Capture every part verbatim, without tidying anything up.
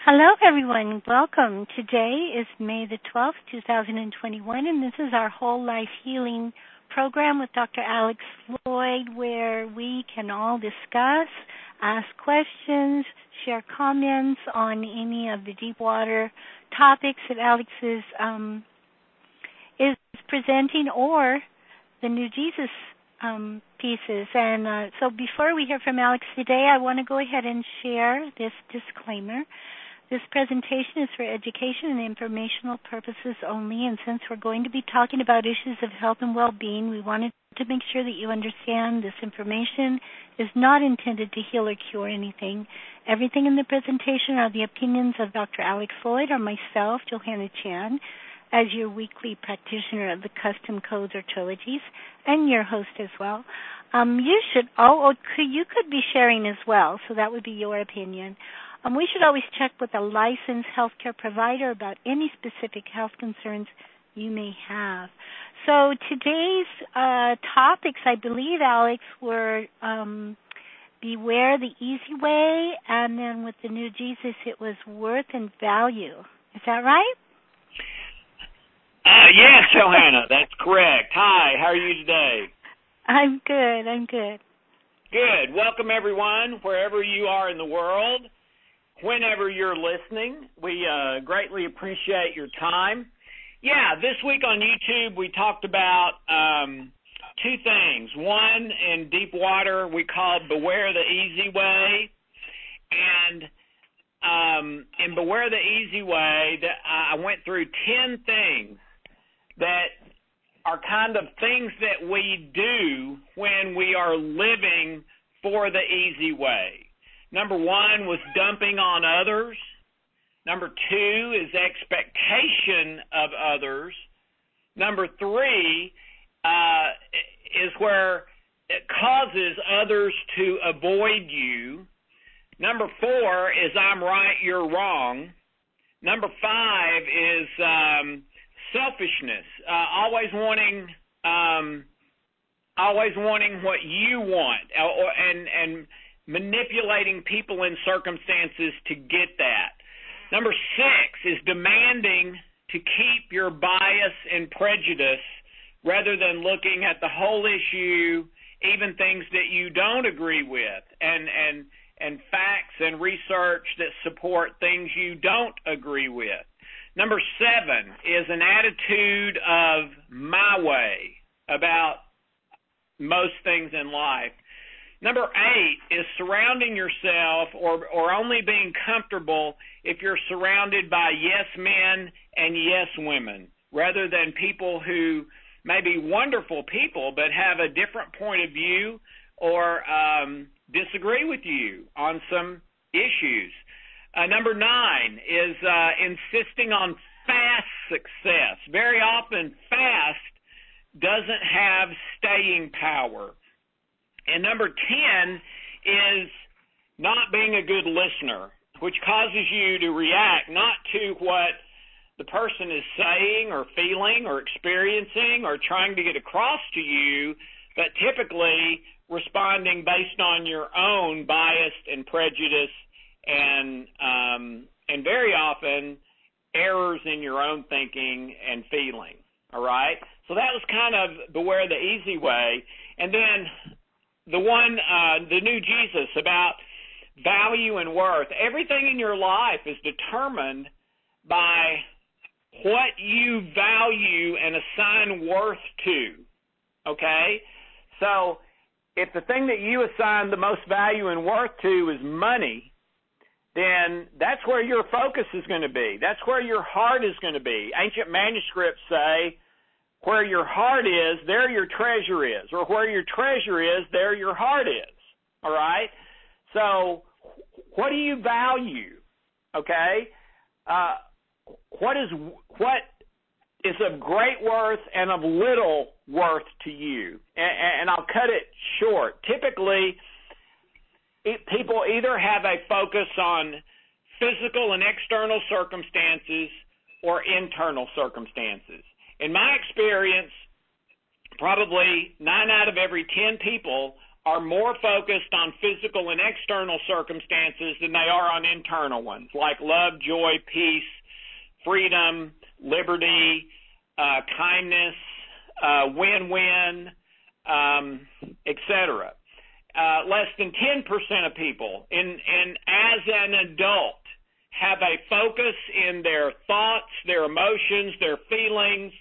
Hello, everyone. Welcome. Today is May the twelfth, two thousand twenty-one, and this is our Whole Life Healing program with Doctor Alex Floyd, where we can all discuss, ask questions, share comments on any of the deep water topics that Alex is, um, is presenting, or the new Jesus um, pieces. And uh, so before we hear from Alex today, I want to go ahead and share this disclaimer. This presentation is for education and informational purposes only, and since we're going to be talking about issues of health and well-being, we wanted to make sure that you understand this information is not intended to heal or cure anything. Everything in the presentation are the opinions of Doctor Alex Floyd or myself, Johanna Chan, as your weekly practitioner of the custom codes or trilogies, and your host as well. Um, you should, oh, oh could, you could be sharing as well, so that would be your opinion. Um, we should always check with a licensed healthcare provider about any specific health concerns you may have. So today's uh, topics, I believe, Alex, were um, beware the easy way, and then with the new Jesus, it was worth and value. Is that right? Uh, yes, Johanna, that's correct. Hi, how are you today? I'm good, I'm good. Good. Welcome, everyone, wherever you are in the world. Whenever you're listening, we uh, greatly appreciate your time. Yeah, this week on YouTube, we talked about um, two things. One, in deep water, we called Beware the Easy Way. And um, in Beware the Easy Way, that I went through ten things that are kind of things that we do when we are living for the easy way. Number one was dumping on others. Number two is expectation of others. Number three uh, is where it causes others to avoid you. Number four is I'm right, you're wrong. Number five is um, selfishness, uh, always wanting, um, always wanting what you want, or, and and. manipulating people and circumstances to get that. Number six is demanding to keep your bias and prejudice rather than looking at the whole issue, even things that you don't agree with, and, and, and facts and research that support things you don't agree with. Number seven is an attitude of my way about most things in life. Number eight is surrounding yourself or, or only being comfortable if you're surrounded by yes men and yes women, rather than people who may be wonderful people but have a different point of view or um, disagree with you on some issues. Uh, number nine is uh, insisting on fast success. Very often, fast doesn't have staying power. And number ten is not being a good listener, which causes you to react not to what the person is saying or feeling or experiencing or trying to get across to you, but typically responding based on your own bias and prejudice and um, and very often errors in your own thinking and feeling. All right? So that was kind of Beware the Easy Way. And then the one, uh, the new Jesus, about value and worth. Everything in your life is determined by what you value and assign worth to, okay? So if the thing that you assign the most value and worth to is money, then that's where your focus is going to be. That's where your heart is going to be. Ancient manuscripts say, where your heart is, there your treasure is. Or where your treasure is, there your heart is. All right? So what do you value? Okay? Uh, what is what is of great worth and of little worth to you? And, and I'll cut it short. Typically, it, people either have a focus on physical and external circumstances or internal circumstances. In my experience, probably nine out of every ten people are more focused on physical and external circumstances than they are on internal ones, like love, joy, peace, freedom, liberty, uh, kindness, uh, win-win, um, et cetera. Uh, less than ten percent of people, in, in, as an adult, have a focus in their thoughts, their emotions, their feelings,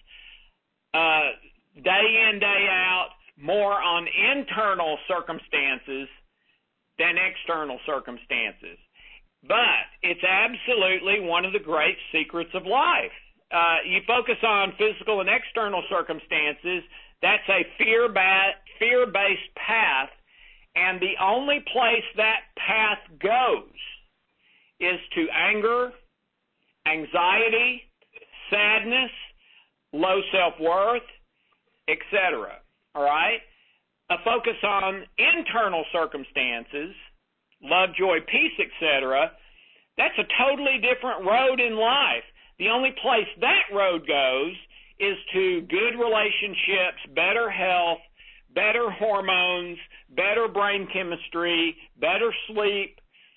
uh, day in, day out, more on internal circumstances than external circumstances. But it's absolutely one of the great secrets of life. Uh, you focus on physical and external circumstances, that's a fear-ba- fear-based path, and the only place that path goes is to anger, anxiety, sadness, low self-worth, et cetera. All right? A focus on internal circumstances, love, joy, peace, et cetera, that's a totally different road in life. The only place that road goes is to good relationships, better health, better hormones, better brain chemistry, better sleep,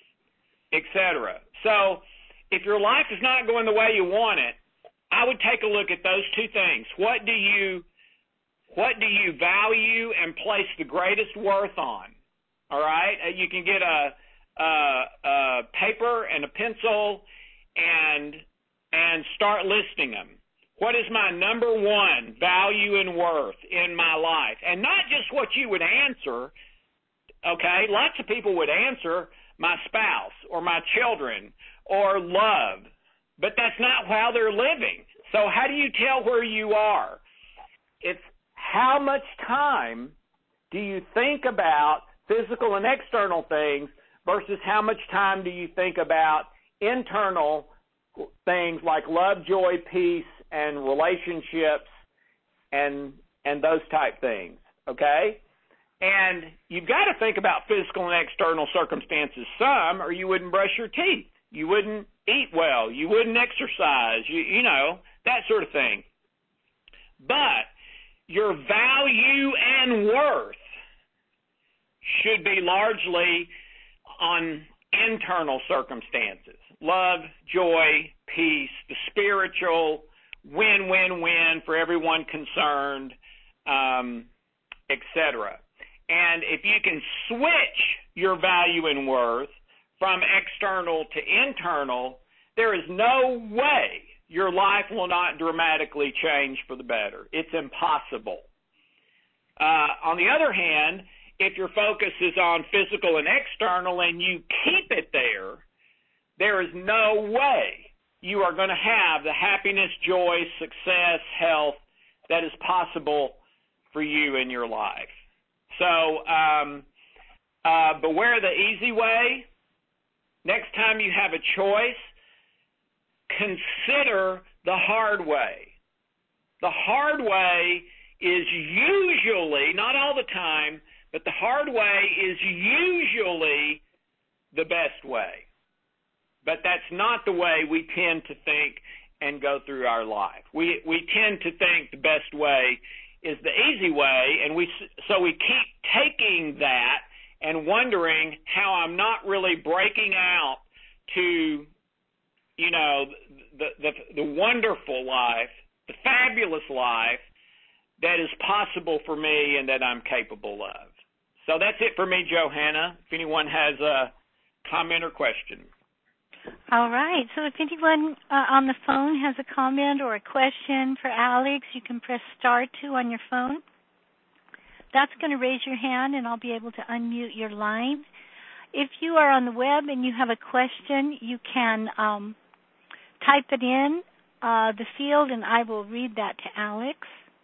et cetera. So if your life is not going the way you want it, I would take a look at those two things. What do you what do you value and place the greatest worth on? All right? Uh, you can get a, a, a paper and a pencil and and start listing them. What is my number one value and worth in my life? And not just what you would answer, okay? Lots of people would answer my spouse or my children or love, but that's not how they're living. So how do you tell where you are? It's how much time do you think about physical and external things versus how much time do you think about internal things like love, joy, peace, and relationships and and those type things, okay? And you've got to think about physical and external circumstances some, or you wouldn't brush your teeth. You wouldn't eat well. You wouldn't exercise, you, you know, that sort of thing. But your value and worth should be largely on internal circumstances. Love, joy, peace, the spiritual, win-win-win for everyone concerned, um, et cetera. And if you can switch your value and worth from external to internal, there is no way your life will not dramatically change for the better. It's impossible. Uh, on the other hand, if your focus is on physical and external and you keep it there, there is no way you are going to have the happiness, joy, success, health that is possible for you in your life. So um, uh, beware the easy way. Next time you have a choice, consider the hard way. The hard way is usually, not all the time, but the hard way is usually the best way. But that's not the way we tend to think and go through our life. We we tend to think the best way is the easy way, and we so we keep taking that and wondering how I'm not really breaking out to, you know, the the, the wonderful life, the fabulous life that is possible for me and that I'm capable of. So that's it for me, Johanna. If anyone has a comment or question. All right. So if anyone uh, on the phone has a comment or a question for Alex, you can press star two on your phone. That's going to raise your hand, and I'll be able to unmute your line. If you are on the web and you have a question, you can um, type it in uh, the field, and I will read that to Alex.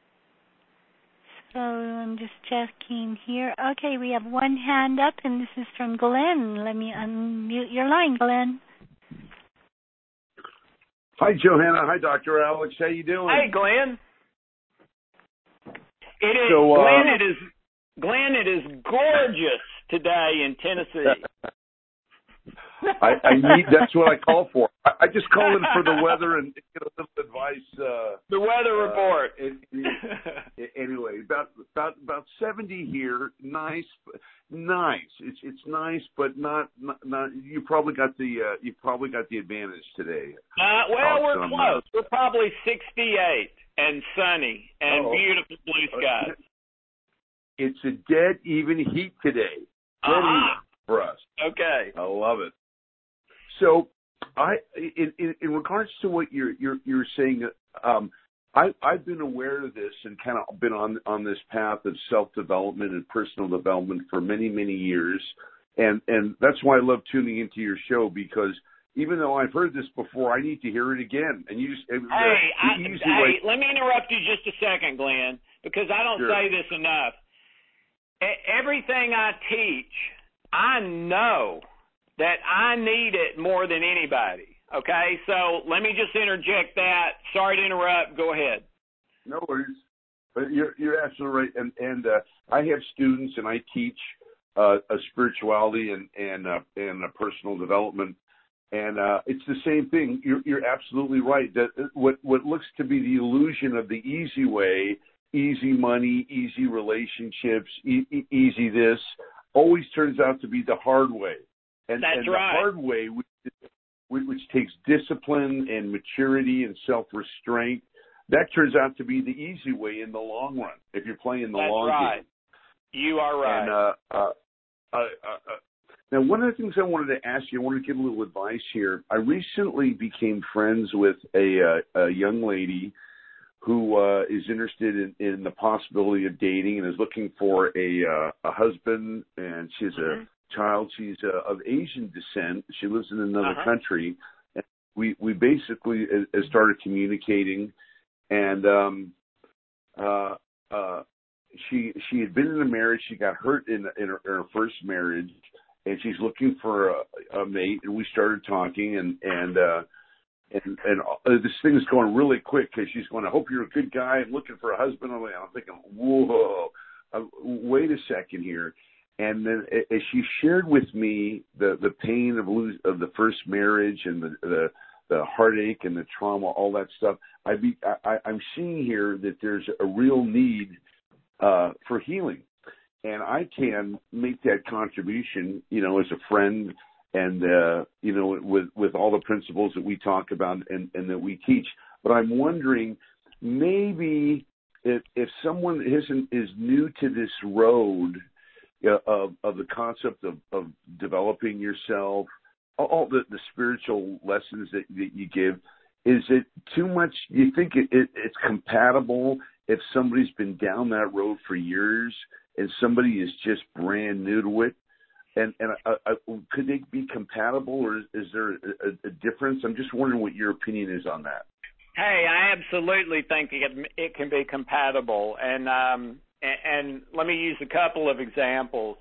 So I'm just checking here. Okay, we have one hand up, and this is from Glenn. Let me unmute your line, Glenn. Hi, Johanna. Hi, Doctor Alex. How you doing? Hey, Glenn. It is, so, uh, Glenn, it is, Glenn, it is gorgeous today in Tennessee. I, I need, that's what I call for. I, I just call in for the weather and get a little advice. Uh, the weather report. Uh, it, it, anyway, about about about seventy here. Nice, nice. It's it's nice, but not not. not you probably got the uh, you probably got the advantage today. Uh, well, we're um, close. We're probably sixty-eight and sunny and oh, beautiful blue skies. It's a dead even heat today. Dead uh-huh. even for us. Okay. I love it. So. I, in, in, in regards to what you're you're, you're saying, um, I, I've been aware of this and kind of been on on this path of self development and personal development for many many years, and and that's why I love tuning into your show, because even though I've heard this before, I need to hear it again. And you just hey, uh, I, hey, way- let me interrupt you just a second, Glenn, because I don't sure. say this enough. Everything I teach, I know that I need it more than anybody, okay? So let me just interject that. Sorry to interrupt. Go ahead. No worries. But you're you're absolutely right. And and uh, I have students, and I teach uh, a spirituality and and uh, and a personal development, and uh, it's the same thing. You're you're absolutely right. That what what looks to be the illusion of the easy way, easy money, easy relationships, e- e- easy this, always turns out to be the hard way. And, That's and right. The hard way, which, which takes discipline and maturity and self-restraint, that turns out to be the easy way in the long run, if you're playing the That's long right. game. You are right. And, uh, uh, uh, uh, now, one of the things I wanted to ask you, I want to give a little advice here. I recently became friends with a, uh, a young lady who uh, is interested in, in the possibility of dating and is looking for a, uh, a husband, and she's mm-hmm. a child. She's uh, of Asian descent. She lives in another uh-huh. country. And we we basically uh, started communicating, and um, uh, uh, she she had been in a marriage. She got hurt in in her, in her first marriage, and she's looking for a, a mate. And we started talking, and and uh, and and uh, this thing is going really quick because she's going, I hope you're a good guy. I'm looking for a husband. I'm, I'm thinking, whoa, uh, wait a second here. And then as she shared with me the, the pain of lose, of the first marriage and the, the the heartache and the trauma, all that stuff, I be I, I'm seeing here that there's a real need uh, for healing, and I can make that contribution, you know, as a friend, and uh, you know, with with all the principles that we talk about and, and that we teach. But I'm wondering, maybe if if someone isn't is new to this road. Uh, of, of the concept of, of developing yourself, all the, the spiritual lessons that, that you give, is it too much? Do you think it, it, it's compatible if somebody's been down that road for years and somebody is just brand new to it? And and uh, uh, could they be compatible, or is, is there a, a difference? I'm just wondering what your opinion is on that. Hey, I absolutely think it, it can be compatible, and um, and, and let me use a couple of examples.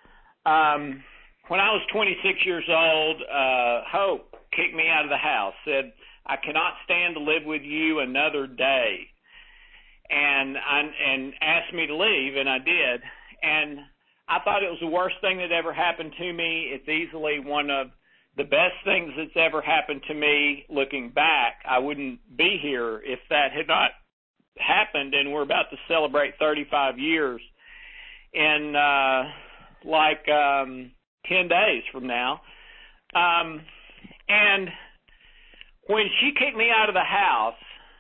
Um, when I was twenty-six years old, uh, Hope kicked me out of the house, said, I cannot stand to live with you another day, and I, and asked me to leave, and I did. And I thought it was the worst thing that ever happened to me. It's easily one of the best things that's ever happened to me. Looking back, I wouldn't be here if that had not happened, and we're about to celebrate thirty-five years in uh, like um, ten days from now. Um, and when she kicked me out of the house,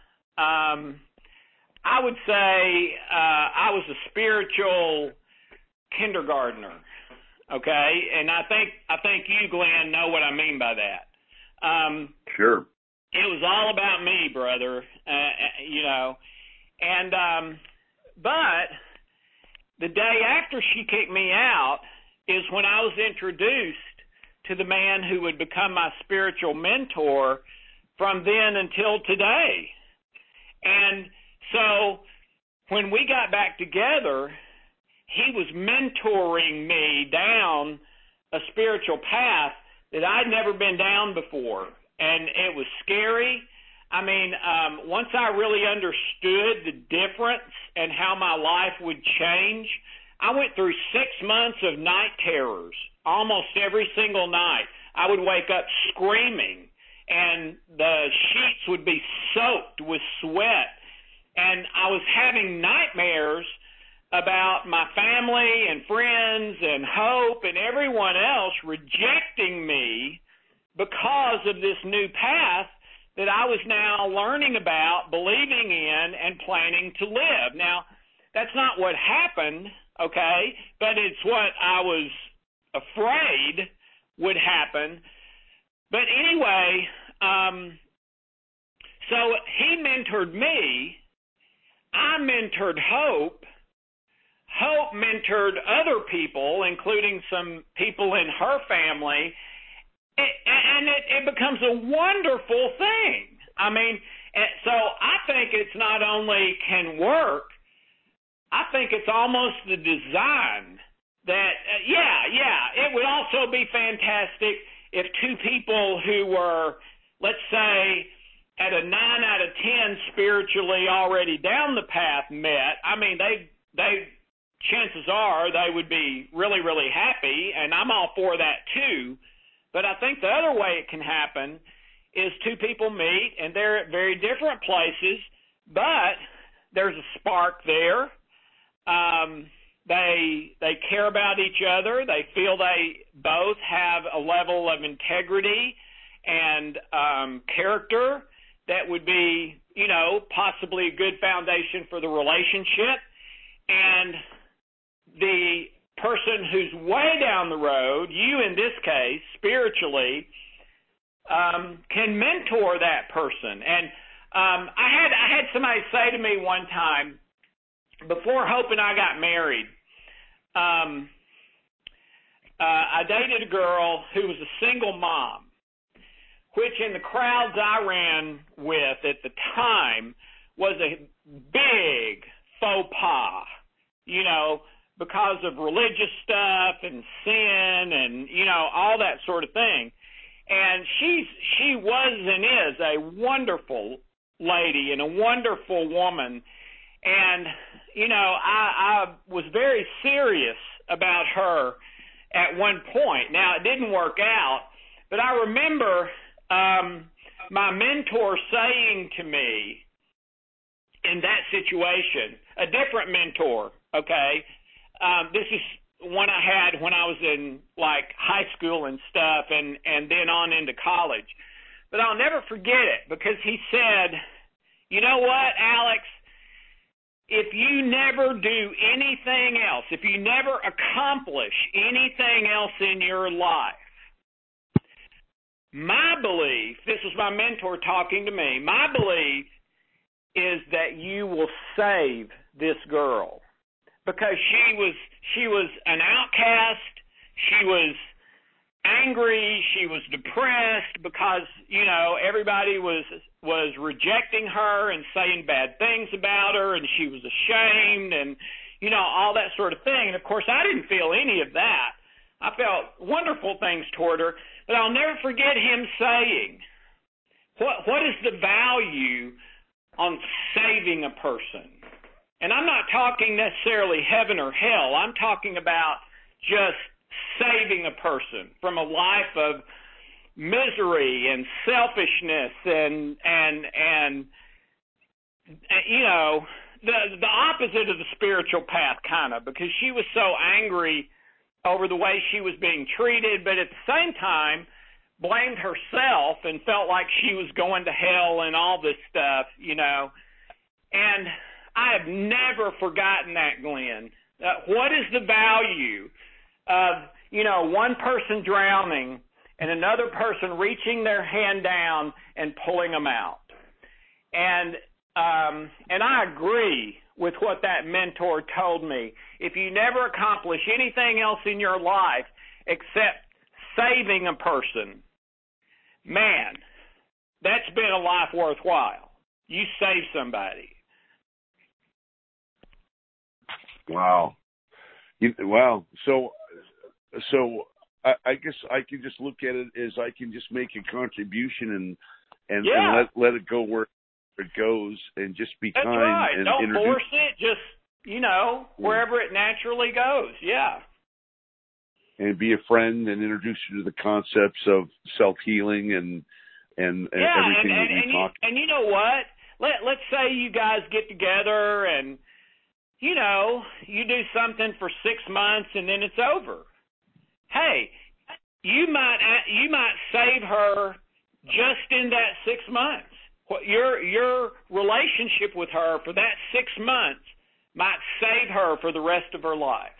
um, I would say uh, I was a spiritual kindergartner, okay? And I think I think you, Glenn, know what I mean by that. Um, sure. It was all about me, brother, uh, you know. And um, but the day after she kicked me out is when I was introduced to the man who would become my spiritual mentor from then until today. And so when we got back together, he was mentoring me down a spiritual path that I'd never been down before. And it was scary. I mean, um, once I really understood the difference and how my life would change, I went through six months of night terrors almost every single night. I would wake up screaming, and the sheets would be soaked with sweat. And I was having nightmares about my family and friends and Hope and everyone else rejecting me because of this new path that I was now learning about, believing in, and planning to live. Now, that's not what happened, okay, but it's what I was afraid would happen. But anyway, um, so he mentored me. I mentored Hope. Hope mentored other people, including some people in her family, and it, it becomes a wonderful thing. I mean, so I think it's not only can work, I think it's almost the design that, uh, yeah, yeah, it would also be fantastic if two people who were, let's say, at a nine out of ten spiritually already down the path met. I mean, they, they, chances are they would be really, really happy, and I'm all for that too. But I think the other way it can happen is two people meet, and they're at very different places, but there's a spark there. Um, they they care about each other. They feel they both have a level of integrity and um, character that would be, you know, possibly a good foundation for the relationship. And the person who's way down the road, you in this case, spiritually, um, can mentor that person. And um, I had I had somebody say to me one time, before Hope and I got married, um, uh, I dated a girl who was a single mom, which in the crowds I ran with at the time was a big faux pas, you know, because of religious stuff and sin and, you know, all that sort of thing. And she's, she was and is a wonderful lady and a wonderful woman. And, you know, I, I was very serious about her at one point. Now, it didn't work out, but I remember um, my mentor saying to me in that situation, a different mentor, okay, um, this is one I had when I was in, like, high school and stuff and, and then on into college. But I'll never forget it because he said, you know what, Alex, if you never do anything else, if you never accomplish anything else in your life, my belief, this was my mentor talking to me, my belief is that you will save this girl because she was she was an outcast, she was angry, she was depressed because, you know, everybody was was rejecting her and saying bad things about her, and she was ashamed and, you know, all that sort of thing. And, of course, I didn't feel any of that. I felt wonderful things toward her, but I'll never forget him saying, what what is the value on saving a person? And I'm not talking necessarily heaven or hell. I'm talking about just saving a person from a life of misery and selfishness and and and you know the the opposite of the spiritual path, kind of, because she was so angry over the way she was being treated, but at the same time blamed herself and felt like she was going to hell and all this stuff, you know. And I have never forgotten that, Glenn. Uh, what is the value of, you know, one person drowning and another person reaching their hand down and pulling them out? And um, and I agree with what that mentor told me. If you never accomplish anything else in your life except saving a person, man, that's been a life worthwhile. You save somebody. Wow. You, wow. So, so I, I guess I can just look at it as I can just make a contribution and and, yeah. and let let it go where it goes and just be That's kind. right. And Don't introduce... force it. Just, you know, wherever it naturally goes. Yeah. And be a friend and introduce you to the concepts of self-healing and and, and yeah, everything and, and, that we and talked. You, and you know what? Let let's say you guys get together and you know you do something for six months and then it's over. Hey, you might you might save her just in that six months. Your your relationship with her for that six months might save her for the rest of her life.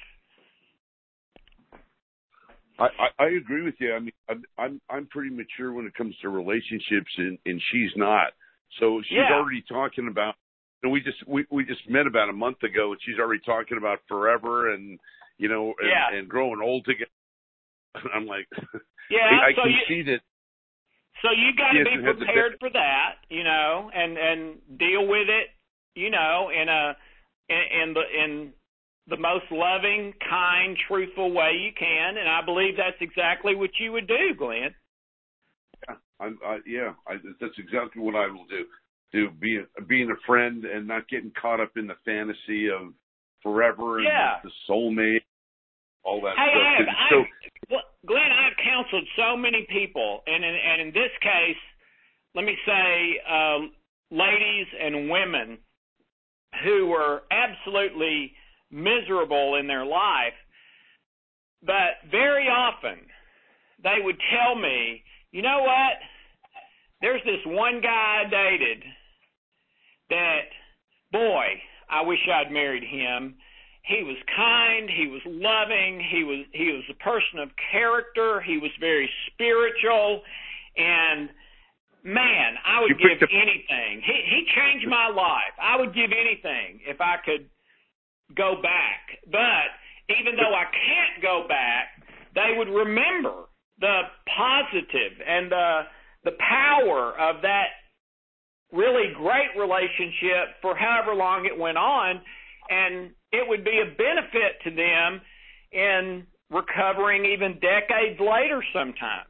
I, I, I agree with you. I mean, I'm, I'm I'm pretty mature when it comes to relationships, and, and she's not. So she's yeah. already talking about. And we just we, we just met about a month ago, and she's already talking about forever, and you know, and, yeah. and growing old together. I'm like, yeah. I, I so can you, see that. So you got to be prepared the, for that, you know, and and deal with it, you know, in a in, in the in the most loving, kind, truthful way you can, and I believe that's exactly what you would do, Glenn. Yeah, I'm, I, yeah, I, that's exactly what I will do. Do be being a friend and not getting caught up in the fantasy of forever and yeah. the, the soulmate, all that hey, stuff. I have, so, I, Glenn, I've counseled so many people, and in, and in this case, let me say, uh, ladies and women who were absolutely miserable in their life, but very often they would tell me, you know what, there's this one guy I dated that, boy, I wish I'd married him. He was kind, he was loving, he was he was a person of character, he was very spiritual, and man, I would give the- anything. He he changed my life. I would give anything if I could go back. But even though I can't go back, they would remember the positive and the the power of that really great relationship for however long it went on, and it would be a benefit to them in recovering even decades later sometimes.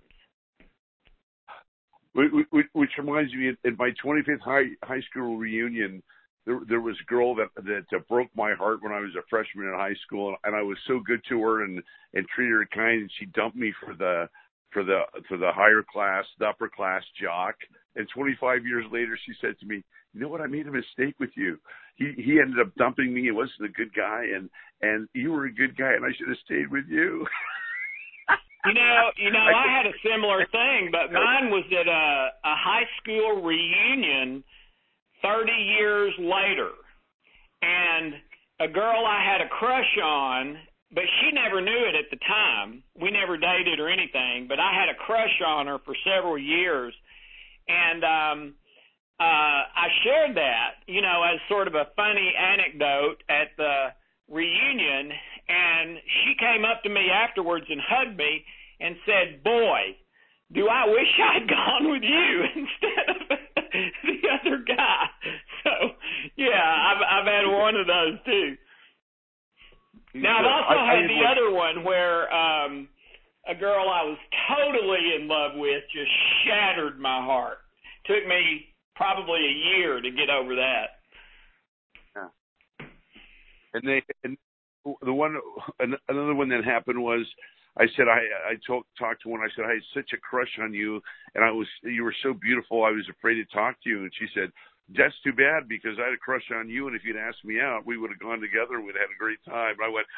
Which reminds me, at my twenty-fifth high high school reunion, there there was a girl that that broke my heart when I was a freshman in high school, and I was so good to her and and treated her kind, and she dumped me for the for the for the higher class, the upper class jock. And twenty-five years later, she said to me, "You know what? I made a mistake with you. He he ended up dumping me. It wasn't a good guy, and and you were a good guy, and I should have stayed with you." You know, you know, I had a similar thing, but mine was at a, a high school reunion thirty years later, and a girl I had a crush on, but she never knew it at the time. We never dated or anything, but I had a crush on her for several years, and um, uh, I shared that, you know, as sort of a funny anecdote at the reunion, and she came up to me afterwards and hugged me and said, "Boy, do I wish I'd gone with you instead of the other guy." So, yeah, I've, I've had one of those too. Now, I've also I, I had the was, other one where um, a girl I was totally in love with just shattered my heart. Took me probably a year to get over that. Yeah. And they, and the one, another one that happened was, I said I I talk, talked to one. I said I had such a crush on you, and I was you were so beautiful. I was afraid to talk to you. And she said, "That's too bad because I had a crush on you, and if you'd asked me out, we would have gone together. We'd had a great time." And I went,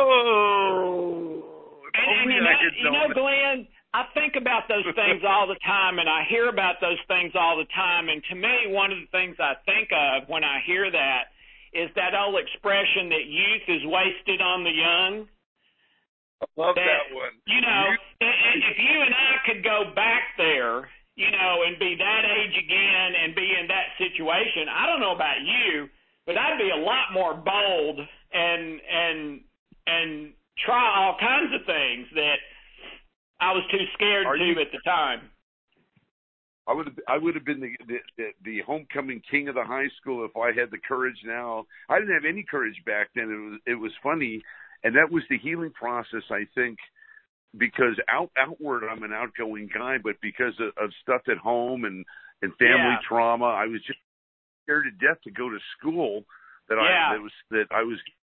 "Oh." And, and you know, you know, Glenn, I think about those things all the time, and I hear about those things all the time. And to me, one of the things I think of when I hear that is that old expression that youth is wasted on the young. I love that, that one. You know, if you and I could go back there, you know, and be that age again and be in that situation, I don't know about you, but I'd be a lot more bold and and and try all kinds of things that I was too scared Are to you, at the time. I would have I would have been the, the the the homecoming king of the high school if I had the courage now. I didn't have any courage back then. It was it was funny. And that was the healing process, I think, because out, outward I'm an outgoing guy, but because of, of stuff at home and, and family yeah. trauma, I was just scared to death to go to school that yeah. I that was that I was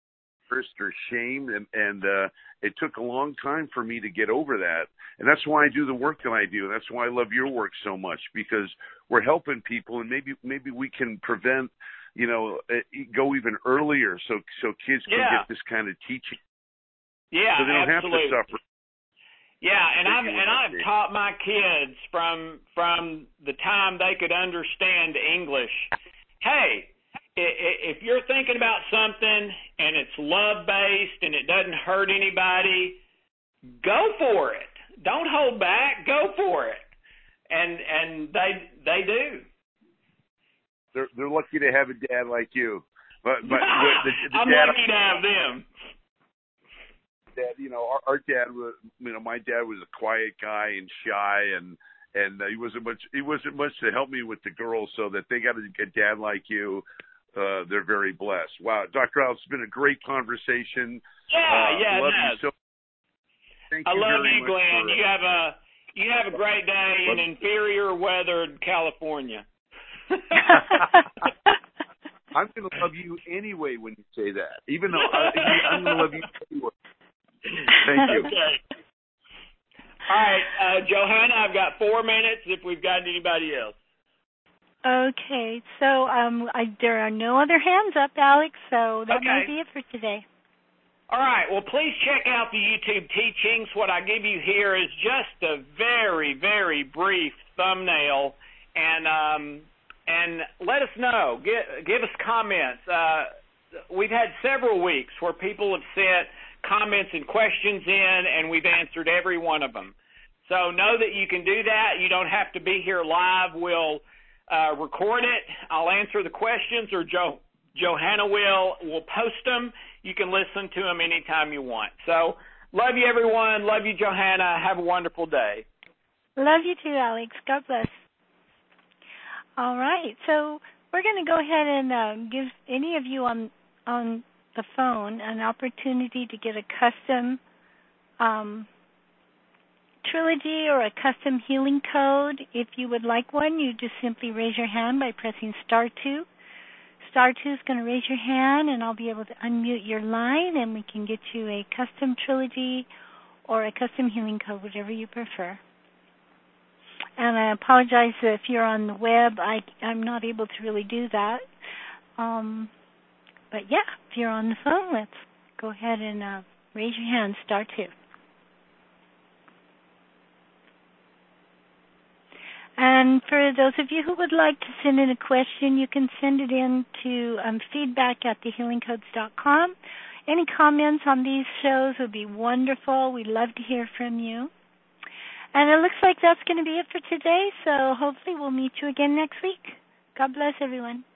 embarrassed or shamed, and and uh, it took a long time for me to get over that. And that's why I do the work that I do. That's why I love your work so much, because we're helping people, and maybe maybe we can prevent, you know, go even earlier, so so kids can yeah. get this kind of teaching. Yeah, so they don't absolutely. have to suffer. Yeah, and I've and I've taught my kids from from the time they could understand English. Hey, if you're thinking about something and it's love-based and it doesn't hurt anybody, go for it. Don't hold back. Go for it. And and they they do. They're they're lucky to have a dad like you. But but the, the, the I'm dad, lucky to have them. Dad, you know, our, our dad was, you know, my dad was a quiet guy and shy, and and uh, he wasn't much he wasn't much to help me with the girls. So that they got a, a dad like you, uh, they're very blessed. Wow, Doctor Al, it's been a great conversation. Yeah, uh, yeah, love it you has. so. Thank I you love very you, much Glenn. for, uh, you have a you have a great day in inferior weathered California. I'm going to love you anyway when you say that, even though I, I'm going to love you anyway. Thank you. Okay. All right, uh, Johanna, I've got four minutes if we've got anybody else. Okay, so um, I, there are no other hands up, Alex, so that okay. may be it for today. All right, well, please check out the YouTube teachings. What I give you here is just a very, very brief thumbnail, and um, and let us know. Give, give us comments. Uh, we've had several weeks where people have sent comments and questions in, and we've answered every one of them. So know that you can do that. You don't have to be here live. We'll uh, record it. I'll answer the questions, or Joe, Johanna will. We'll post them. You can listen to them anytime you want. So love you, everyone. Love you, Johanna. Have a wonderful day. Love you too, Alex. God bless. All right, so we're going to go ahead and uh, give any of you on on the phone an opportunity to get a custom um, trilogy or a custom healing code. If you would like one, you just simply raise your hand by pressing star two. Star two is going to raise your hand, and I'll be able to unmute your line, and we can get you a custom trilogy or a custom healing code, whichever you prefer. And I apologize if you're on the web. I, I'm not able to really do that. Um, but, yeah, if you're on the phone, let's go ahead and uh, raise your hand, star two. And for those of you who would like to send in a question, you can send it in to um, feedback at the healing codes dot com. Any comments on these shows would be wonderful. We'd love to hear from you. And it looks like that's going to be it for today, so hopefully we'll meet you again next week. God bless everyone.